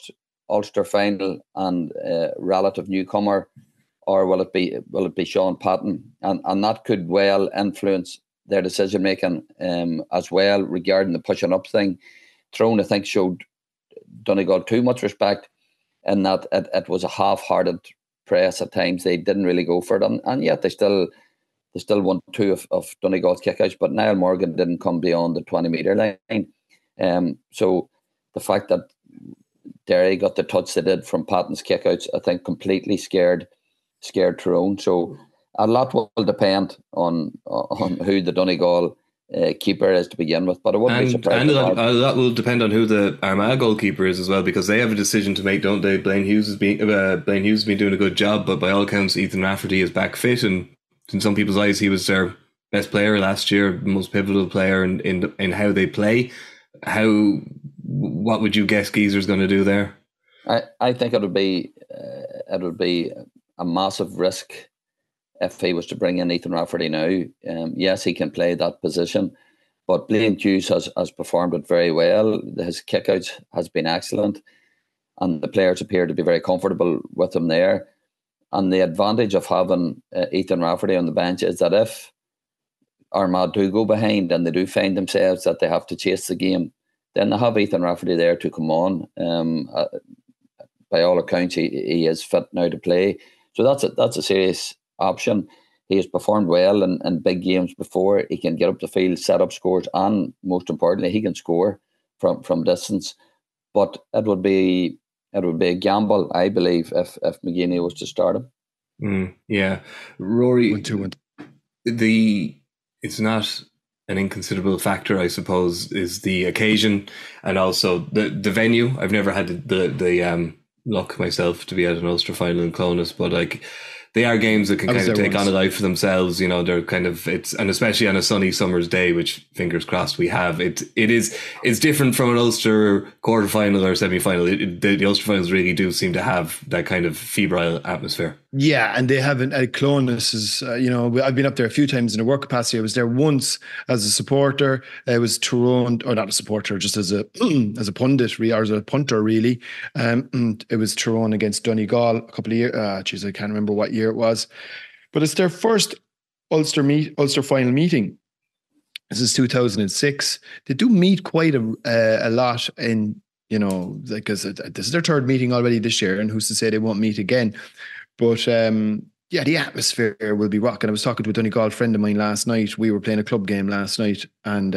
[SPEAKER 7] Ulster final and relative newcomer, or will it be Sean Patton? And that could well influence their decision making as well regarding the pushing up thing. Tyrone, I think, showed Donegal too much respect in that it was a half-hearted press at times. They didn't really go for it, and yet they still won 2 of Donegal's kickouts. But Niall Morgan didn't come beyond the 20-metre line. So the fact that Derry got the touch they did from Patton's kickouts, I think, completely scared Tyrone. So a lot will depend on who the Donegal keeper is to begin with, but I wouldn't be surprised.
[SPEAKER 4] And a lot will depend on who the Armagh goalkeeper is as well, because they have a decision to make, don't they? Blaine Hughes has been doing a good job, but by all accounts, Ethan Rafferty is back fit, and in some people's eyes, he was their best player last year, most pivotal player in how they play. What would you guess Geezer's going to do there?
[SPEAKER 7] I think it would be a massive risk if he was to bring in Ethan Rafferty now. Yes, he can play that position, but Blaine Hughes has performed it very well. His kickouts has been excellent, and the players appear to be very comfortable with him there. And the advantage of having Ethan Rafferty on the bench is that if Armagh do go behind and they do find themselves that they have to chase the game, then they have Ethan Rafferty there to come on. By all accounts, he is fit now to play. So that's a serious option. He has performed well in big games before. He can get up the field, set up scores, and most importantly, he can score from distance. But it would be a gamble, I believe, if McGeeney was to start him.
[SPEAKER 4] Yeah, Rory.
[SPEAKER 6] 1-2.
[SPEAKER 4] It's not an inconsiderable factor, I suppose, is the occasion and also the venue. I've never had the luck myself to be at an Ulster final in Clonus, but they are games that can kind of take on a life for themselves. You know, they're kind of, and especially on a sunny summer's day, which fingers crossed we have. It's different from an Ulster quarterfinal or semi-final. The Ulster finals really do seem to have that kind of febrile atmosphere. Yeah,
[SPEAKER 6] and they haven't. Clonus is, I've been up there a few times in a work capacity. I was there once as a supporter. It was Tyrone, or not a supporter, just as a pundit, or as a punter, really. It was Tyrone against Donegal a couple of years. I can't remember what year it was, but it's their first Ulster final meeting. This is 2006. They do meet quite a lot in, because this is their third meeting already this year, and who's to say they won't meet again? But the atmosphere will be rocking. I was talking to a Donegal friend of mine last night. We were playing a club game last night, and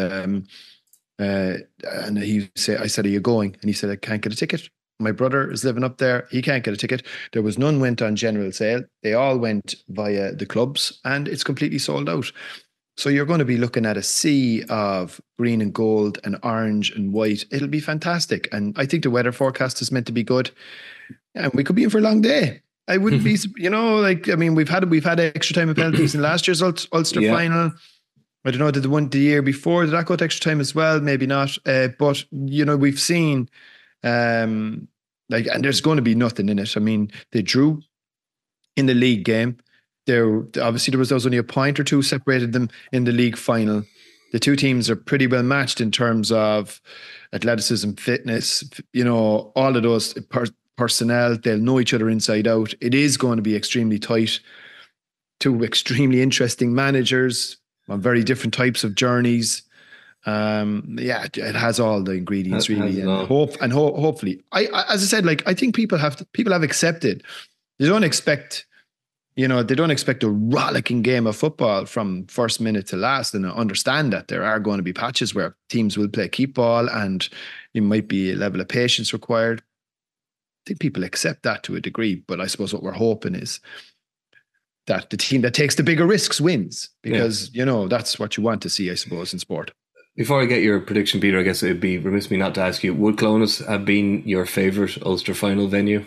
[SPEAKER 6] I said, "Are you going?" And he said, "I can't get a ticket. My brother is living up there. He can't get a ticket." There was none went on general sale. They all went via the clubs, and it's completely sold out. So you're going to be looking at a sea of green and gold and orange and white. It'll be fantastic. And I think the weather forecast is meant to be good. And we could be in for a long day. I wouldn't be, we've had extra time of penalties in last year's Ulster final. I don't know, did the year before, did that go to extra time as well? Maybe not. But, we've seen, and there's going to be nothing in it. I mean, they drew in the league game. There was only a point or two separated them in the league final. The two teams are pretty well matched in terms of athleticism, fitness, all of those personnel. They'll know each other inside out. It is going to be extremely tight. Two extremely interesting managers on very different types of journeys. It has all the ingredients really, hopefully. As I said, I think people have accepted. They don't expect a rollicking game of football from first minute to last, and understand that there are going to be patches where teams will play keep ball and it might be a level of patience required. I think people accept that to a degree, but I suppose what we're hoping is that the team that takes the bigger risks wins, because that's what you want to see, I suppose, in sport.
[SPEAKER 4] Before I get your prediction, Peter, I guess it'd be remiss of me not to ask you, would Clonus have been your favourite Ulster final venue?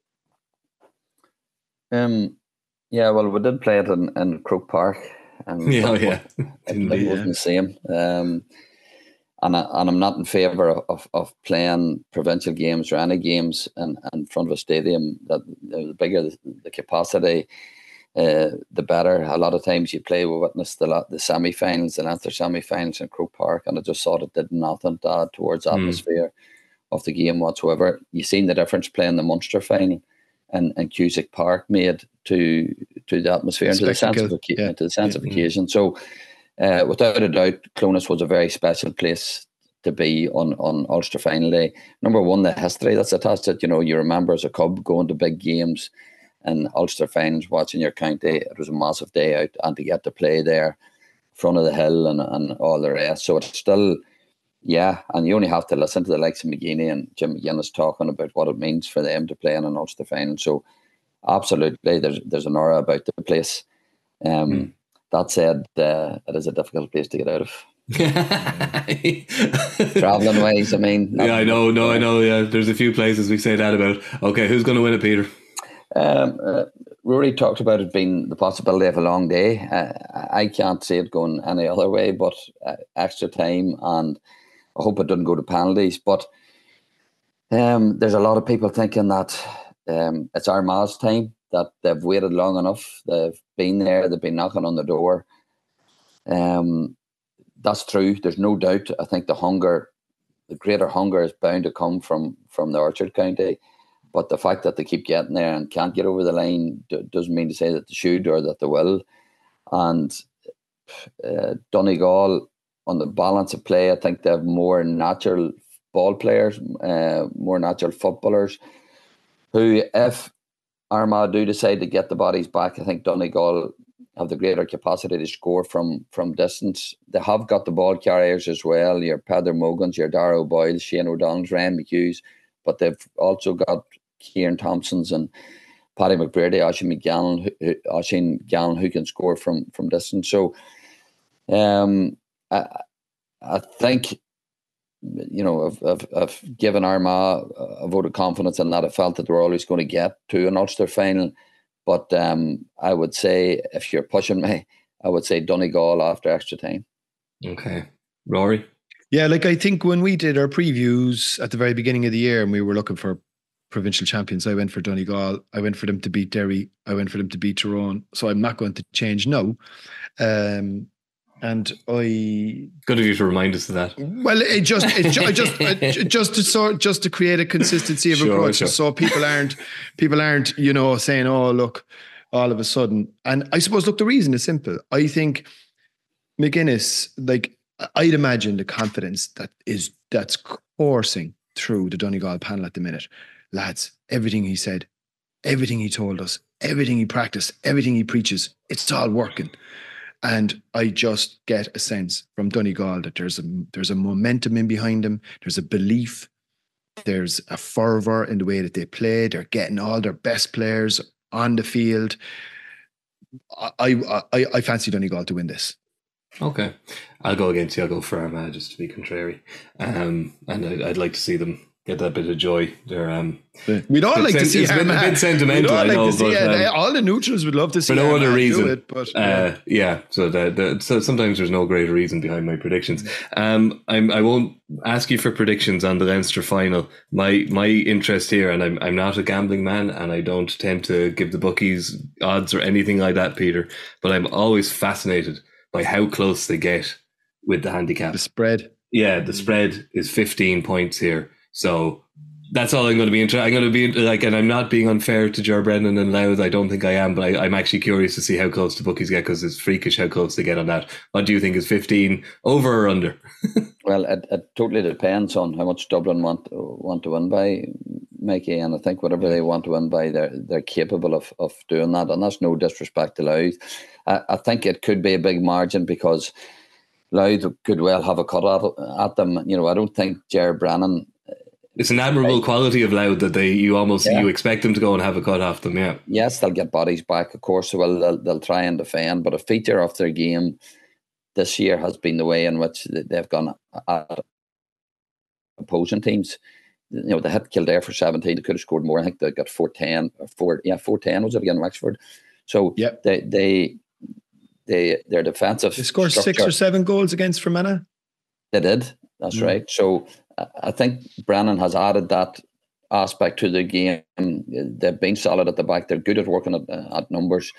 [SPEAKER 7] Yeah, well, we did play it in Croke Park. It wasn't the same. And I'm not in favour of playing provincial games or any games in front of a stadium. That the bigger the capacity, the better. A lot of times we witnessed the semi-finals and after semi-finals in Croke Park, and I just thought it did nothing to add towards atmosphere of the game whatsoever. You seen the difference playing the Munster final and Cusack Park made to the atmosphere and to the sense of occasion. So without a doubt, Clonus was a very special place to be on Ulster final day. Number one, the history that's attached to it. You remember as a cub going to big games and Ulster finals, watching your county. It was a massive day out, and to get to play there, front of the hill and all the rest. So it's still, and you only have to listen to the likes of McGeeney and Jim McGuinness talking about what it means for them to play in an Ulster final. So absolutely, there's an aura about the place. That said, it is a difficult place to get out of. Travelling ways, I mean.
[SPEAKER 4] I know. Yeah, there's a few places we say that about. Okay, who's going to win it, Peter?
[SPEAKER 7] Rory talked about it being the possibility of a long day. I can't see it going any other way but extra time, and I hope it doesn't go to penalties. But there's a lot of people thinking that it's Armagh's time, that they've waited long enough. They've been there, they've been knocking on the door. That's true. There's no doubt. I think the greater hunger is bound to come from the Orchard County. But the fact that they keep getting there and can't get over the line doesn't mean to say that they should or that they will. And Donegal, on the balance of play, I think they have more natural ball players, more natural footballers, who, if Armagh do decide to get the bodies back, I think Donegal have the greater capacity to score from distance. They have got the ball carriers as well, your Peadar Mogans, your Darragh O'Boyle, Shane O'Donnell's, Ryan McHughes, but they've also got Kieran Thompsons and Paddy McBrearty, Oisín Gallen, who can score from distance. So I think, I've given Armagh a vote of confidence in that. I felt that they were always going to get to an Ulster final. But I would say, if you're pushing me, I would say Donegal after extra time.
[SPEAKER 4] Okay. Rory?
[SPEAKER 6] Yeah, I think when we did our previews at the very beginning of the year and we were looking for provincial champions, I went for Donegal. I went for them to beat Derry. I went for them to beat Tyrone. So I'm not going to change now. And
[SPEAKER 4] good of you to remind us of that.
[SPEAKER 6] Well, just to create a consistency of approach, so people aren't saying, oh, look, all of a sudden. And I suppose, look, the reason is simple. I think McGuinness, I'd imagine the confidence that's coursing through the Donegal panel at the minute. Lads, everything he said, everything he told us, everything he practiced, everything he preaches, it's all working. And I just get a sense from Donegal that there's a momentum in behind them. There's a belief. There's a fervour in the way that they play. They're getting all their best players on the field. I fancy Donegal to win this.
[SPEAKER 4] Okay. I'll go against you. I'll go for Armagh just to be contrary. And I'd like to see them get that bit of joy.
[SPEAKER 6] We'd all like to see
[SPEAKER 4] it's been a bit sentimental, I know, but
[SPEAKER 6] all the neutrals would love to see
[SPEAKER 4] for no other reason.
[SPEAKER 6] Do it, but
[SPEAKER 4] so sometimes there's no greater reason behind my predictions. I won't ask you for predictions on the Leinster final. My interest here, and I'm not a gambling man, and I don't tend to give the bookies odds or anything like that, Peter, but I'm always fascinated by how close they get with the handicap.
[SPEAKER 6] The spread.
[SPEAKER 4] Yeah, the spread is 15 points here. So that's all I'm going to be interested. I'm going to be and I'm not being unfair to Ger Brennan and Louth. I don't think I am, but I'm actually curious to see how close the bookies get, because it's freakish how close they get on that. What do you think? Is 15 over or under?
[SPEAKER 7] Well, it totally depends on how much Dublin want to win by, Mikey, and I think whatever they want to win by, they're capable of doing that, and that's no disrespect to Louth. I think it could be a big margin because Louth could well have a cut at them. I don't think Ger Brennan.
[SPEAKER 4] It's an admirable quality of Louth that you expect them to go and have a cut off them. Yeah.
[SPEAKER 7] Yes, they'll get bodies back, of course. So they'll try and defend, but a feature of their game this year has been the way in which they've gone at opposing teams. They hit Kildare for 17. They could have scored more. I think they got 4-10 4-10 was it against Wexford. So their defensive.
[SPEAKER 6] They scored structure, 6 or 7 goals against Fermanagh.
[SPEAKER 7] They did. That's right. So I think Brennan has added that aspect to the game. They've been solid at the back. They're good at working at numbers.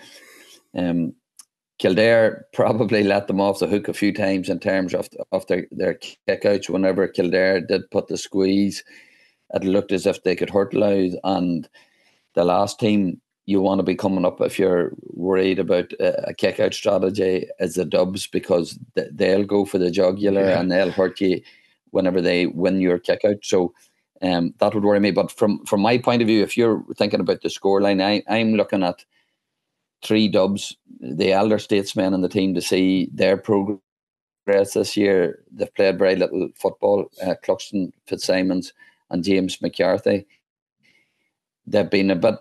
[SPEAKER 7] Kildare probably let them off the hook a few times in terms of their kickouts. Whenever Kildare did put the squeeze, it looked as if they could hurt Louth. And the last team you want to be coming up, if you're worried about a kick-out strategy, is the Dubs, because they'll go for the jugular and they'll hurt you whenever they win your kick-out. So that would worry me. But from my point of view, if you're thinking about the scoreline, I'm looking at 3 Dubs, the elder statesmen in the team, to see their progress this year. They've played very little football. Cluxton, Fitzsimons and James McCarthy. They've been a bit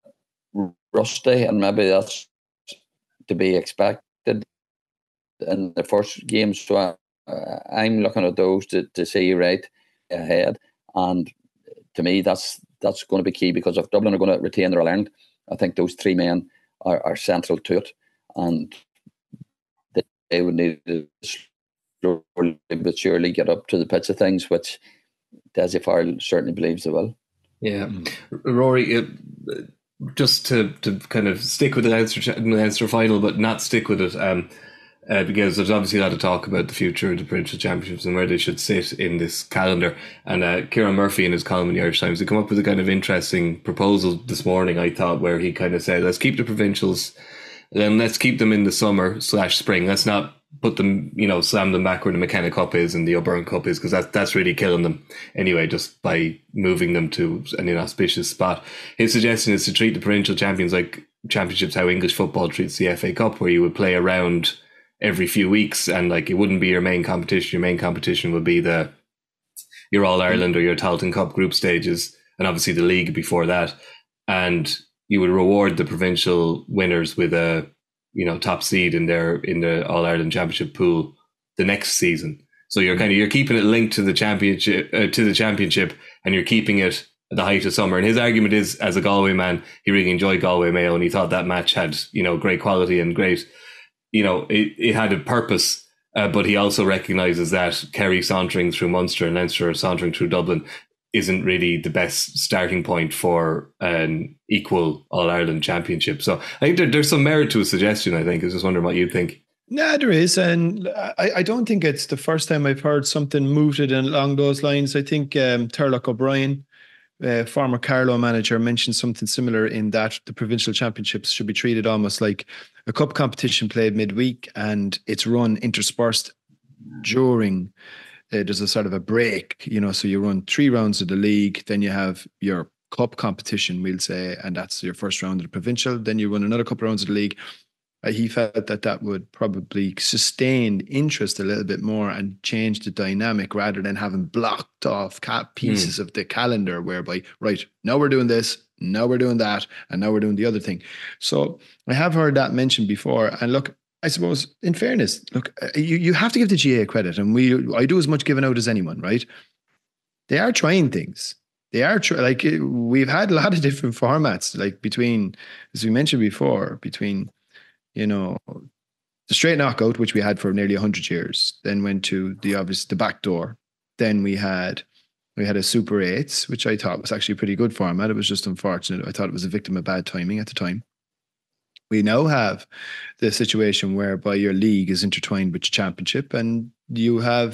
[SPEAKER 7] rusty, and maybe that's to be expected in the first game. So I'm looking at those to see right ahead. And to me, that's going to be key, because if Dublin are going to retain their All-Ireland, I think those 3 men are central to it, and they would need to slowly but surely get up to the pitch of things, which Dessie Farrell certainly believes they will.
[SPEAKER 4] Yeah, Rory, just to kind of stick with the Leinster final, but not stick with it, because there's obviously a lot of talk about the future of the provincial championships and where they should sit in this calendar. And Kieran Murphy, in his column in the Irish Times, he come up with a kind of interesting proposal this morning, I thought, where he kind of said, let's keep the provincials, then let's keep them in the summer/spring. Let's not put them, slam them back where the McKenna Cup is and the O'Byrne Cup is, because that's really killing them anyway, just by moving them to an inauspicious spot. His suggestion is to treat the provincial champions like championships how English football treats the FA Cup, where you would play around every few weeks, and like it wouldn't be your main competition. Your main competition would be your All-Ireland or your Tailteann Cup group stages, and obviously the league before that. And you would reward the provincial winners with a top seed in the All-Ireland Championship pool the next season. So you're keeping it linked to the championship, and you're keeping it at the height of summer. And his argument is, as a Galway man, he really enjoyed Galway Mayo, and he thought that match had great quality and great. It had a purpose, but he also recognises that Kerry sauntering through Munster and Leinster sauntering through Dublin isn't really the best starting point for an equal All-Ireland championship. So I think there's some merit to a suggestion, I think. I was just wondering what you think.
[SPEAKER 6] Yeah, there is. And I don't think it's the first time I've heard something mooted along those lines. I think Turlough O'Brien, former Carlow manager, mentioned something similar, in that the provincial championships should be treated almost like a cup competition played midweek, and it's run interspersed during there's a sort of a break, so you run 3 rounds of the league, then you have your cup competition, we'll say, and that's your first round of the provincial, then you run another couple of rounds of the league. He felt that would probably sustain interest a little bit more and change the dynamic, rather than having blocked off pieces of the calendar whereby, right, now we're doing this, now we're doing that, and now we're doing the other thing. So I have heard that mentioned before. And look, I suppose, in fairness, look, you have to give the GA credit, and I do as much giving out as anyone, right? They are trying things. They are like, we've had a lot of different formats, like between, as we mentioned before, between the straight knockout, which we had for nearly 100 years, then went to the back door. Then we had a Super 8s, which I thought was actually a pretty good format. It was just unfortunate. I thought it was a victim of bad timing at the time. We now have the situation whereby your league is intertwined with your championship, and you have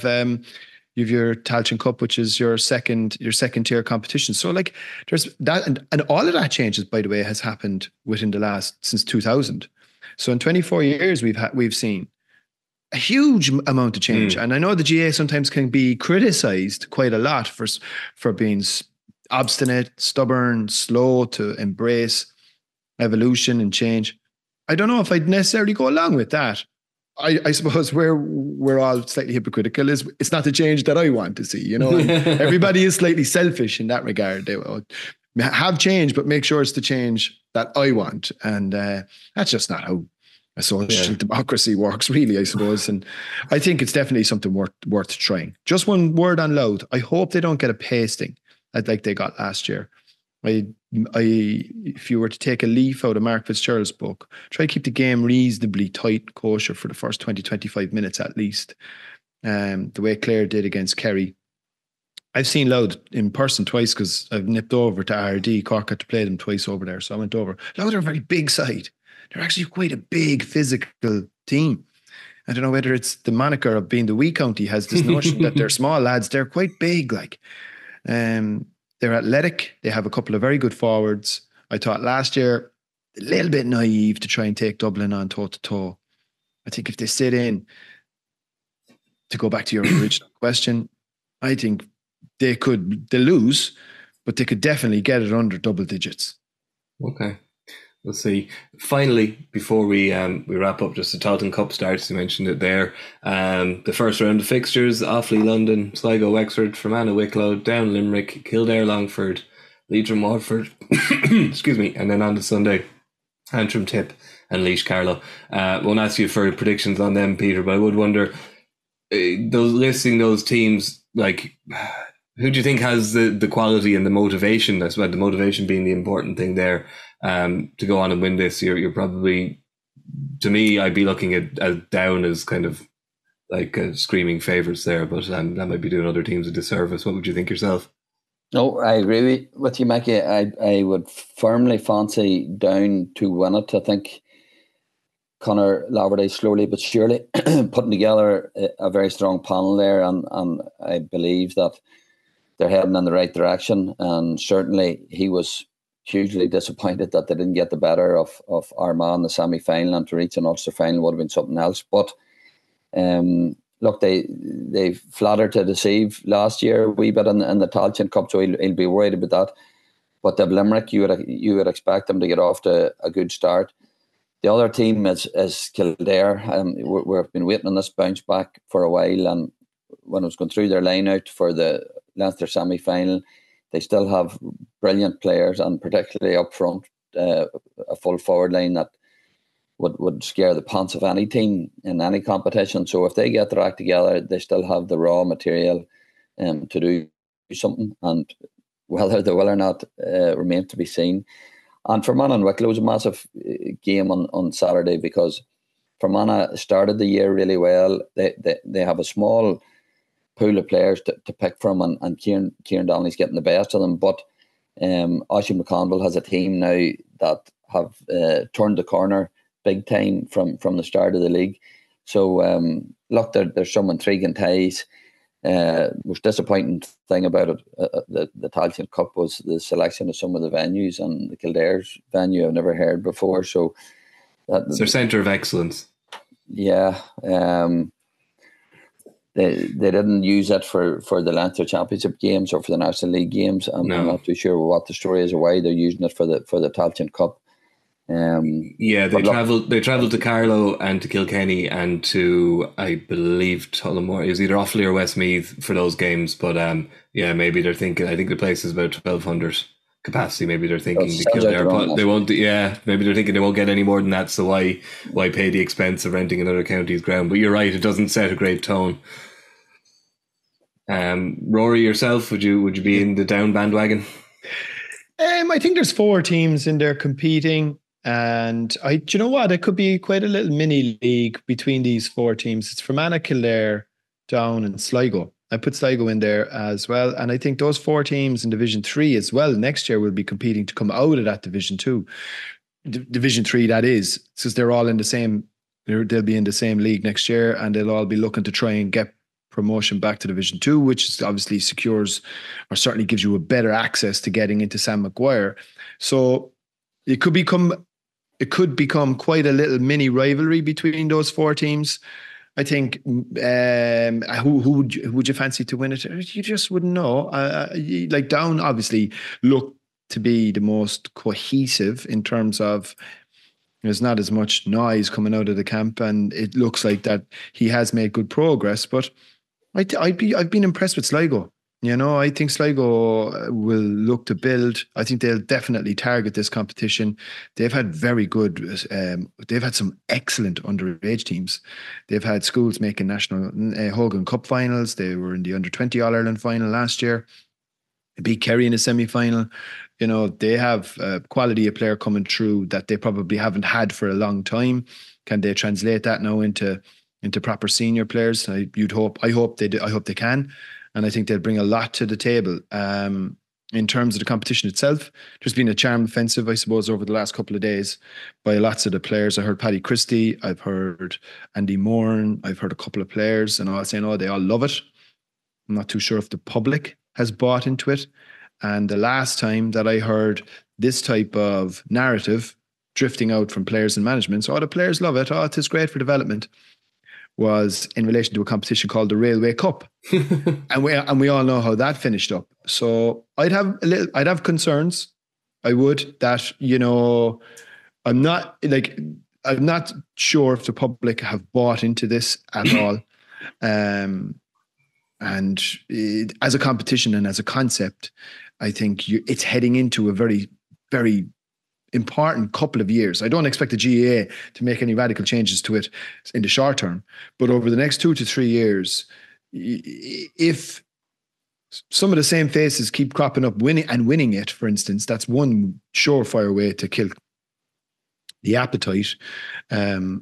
[SPEAKER 6] your Tailteann Cup, which is your second tier competition. So like there's that, and all of that changes, by the way, has happened since 2000. So in 24 years, we've seen a huge amount of change. And I know the GA sometimes can be criticised quite a lot for being obstinate, stubborn, slow to embrace evolution and change. I don't know if I'd necessarily go along with that. I suppose where we're all slightly hypocritical is it's not the change that I want to see. Everybody is slightly selfish in that regard. They will have change, but make sure it's the change that I want. And that's just not how a social democracy works, really, I suppose. And I think it's definitely something worth trying. Just one word on Louth. I hope they don't get a pasting like they got last year. If you were to take a leaf out of Mark Fitzgerald's book, try to keep the game reasonably tight, kosher for the first 20-25 minutes at least. The way Clare did against Kerry. I've seen Louth in person twice, because I've nipped over to RD. Cork had to play them twice over there, so I went over. Louth are a very big side. They're actually quite a big physical team. I don't know whether it's the moniker of being the wee county has this notion that they're small lads. They're quite big, like. they're athletic. They have a couple of very good forwards. I thought last year, a little bit naive to try and take Dublin on toe-to-toe. I think if they sit in, to go back to your original question, I think they lose, but they could definitely get it under double digits.
[SPEAKER 4] Okay. We'll see. Finally, before we wrap up, just the Tailteann Cup starts. You mentioned it there. The first round of fixtures: Offaly, London; Sligo, Wexford; Fermanagh, Wicklow; Down, Limerick; Kildare, Longford; Leitrim, Waterford. Excuse me. And then on the Sunday, Antrim, Tip, and Laois, Carlow. Won't ask you for predictions on them, Peter, but I would wonder, listing those teams, like, who do you think has the quality and the motivation? That's about the motivation being the important thing there. To go on and win this, you're probably, to me, I'd be looking at Down as kind of like screaming favourites there, but that might be doing other teams a disservice. What would you think yourself?
[SPEAKER 7] No, I agree with you, Mackie. I would firmly fancy Down to win it. I think Conor Laverty slowly but surely putting together a very strong panel there, and I believe that they're heading in the right direction. And certainly he was hugely disappointed that they didn't get the better of Armagh in the semi-final, and to reach an Ulster final would have been something else. But look, they flattered to deceive last year a wee bit in the Tailteann Cup, so he'll be worried about that. But the Limerick, you would expect them to get off to a good start. The other team is Kildare. We've been waiting on this bounce back for a while, and when I was going through their line out for the Leinster semi-final, they still have brilliant players, and particularly up front, a full forward line that would scare the pants of any team in any competition. So if they get their act together, they still have the raw material to do something, and whether they will or not remains to be seen. And Fermanagh and Wicklow was a massive game on Saturday, because Fermanagh started the year really well. They have a small pool of players to pick from, and Kieran Donnelly's getting the best of them. But Oisin McConville has a team now that have turned the corner big time from the start of the league. So look, there's some intriguing ties. Most disappointing thing about it, the Tailteann Cup, was the selection of some of the venues, and the Kildare's venue I've never heard before. So
[SPEAKER 4] it's their centre of excellence.
[SPEAKER 7] Yeah. They didn't use it for the Leinster Championship games or for the National League games. I'm not too sure what the story is or why they're using it for the Tailteann Cup.
[SPEAKER 4] They travelled to Carlow and to Kilkenny and to, I believe, Tullamore. It was either Offaly or Westmeath for those games. But maybe they're thinking, I think the place is about 1,200 capacity. Maybe they're thinking to Kildare, but they won't. Yeah, maybe they're thinking they won't get any more than that. So why pay the expense of renting another county's ground? But you're right, it doesn't set a great tone. Rory, yourself, would you be in the Down bandwagon?
[SPEAKER 6] I think there's 4 teams in there competing, and do you know what? It could be quite a little mini league between these 4 teams. It's Fermanagh, Kildare, Down, and Sligo. I put Sligo in there as well, and I think those 4 teams in Division 3 as well next year will be competing to come out of that Division 2, Division 3. That is, since they're all in the same, they'll be in the same league next year, and they'll all be looking to try and get promotion back to Division 2, which obviously secures or certainly gives you a better access to getting into Sam Maguire. So it could become quite a little mini rivalry between those 4 teams. I think who would you fancy to win it? You just wouldn't know. Like Down obviously look to be the most cohesive in terms of there's not as much noise coming out of the camp, and it looks like that he has made good progress. But I've been impressed with Sligo. You know, I think Sligo will look to build. I think they'll definitely target this competition. They've had very good, they've had some excellent underage teams. They've had schools making national Hogan Cup finals. They were in the under-20 All-Ireland final last year. They beat Kerry in a semi-final. You know, they have quality of player coming through that they probably haven't had for a long time. Can they translate that now into proper senior players? I hope they can. And I think they'll bring a lot to the table. In terms of the competition itself, there's been a charm offensive, I suppose, over the last couple of days by lots of the players. I heard Paddy Christie, I've heard Andy Moran, I've heard a couple of players, and all saying, they all love it. I'm not too sure if the public has bought into it. And the last time that I heard this type of narrative drifting out from players and management, the players love it, it is great for development, was in relation to a competition called the Railway Cup. and we all know how that finished up. So I'd have concerns. I would, that, I'm not sure if the public have bought into this at all. And as a competition and as a concept, I think it's heading into a very, very important couple of years. I don't expect the GAA to make any radical changes to it in the short term, but over the next 2 to 3 years, if some of the same faces keep cropping up winning it, for instance, that's one surefire way to kill the appetite. Then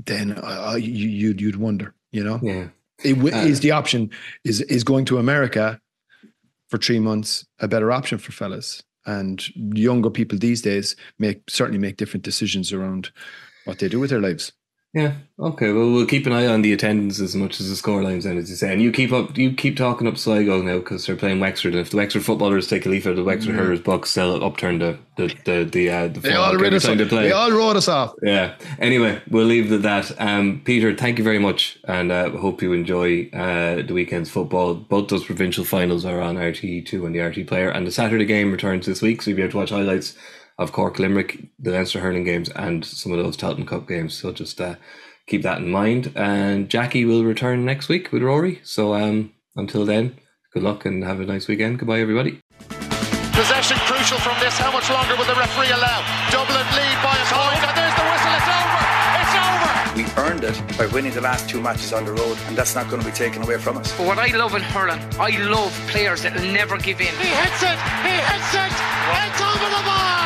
[SPEAKER 6] you'd wonder,
[SPEAKER 4] Yeah.
[SPEAKER 6] Is the option is going to America for 3 months a better option for fellas? And younger people these days certainly make different decisions around what they do with their lives.
[SPEAKER 4] Yeah. Okay. Well, we'll keep an eye on the attendance as much as the scorelines, and as you say, and you keep talking up Sligo now because they're playing Wexford, and if the Wexford footballers take a leaf out of the Wexford Hurlers books, they'll upturn the
[SPEAKER 6] they all wrote us off. They all wrote us off.
[SPEAKER 4] Yeah. Anyway, we'll leave it at that. Peter, thank you very much, and hope you enjoy the weekend's football. Both those provincial finals are on RTE2 and the RTE Player, and the Saturday game returns this week, so you'll be able to watch highlights of Cork Limerick, the Leinster hurling games, and some of those Tailteann Cup games. So just keep that in mind. And Jackie will return next week with Rory. So until then, good luck and have a nice weekend. Goodbye, everybody.
[SPEAKER 1] Possession crucial from this. How much longer will the referee allow? Dublin lead by a point, and there's the whistle. It's over. It's over.
[SPEAKER 2] We earned it by winning the last 2 matches on the road, and that's not going to be taken away from us.
[SPEAKER 3] But what I love in hurling, I love players that will never give in.
[SPEAKER 1] He hits it. It's over the bar.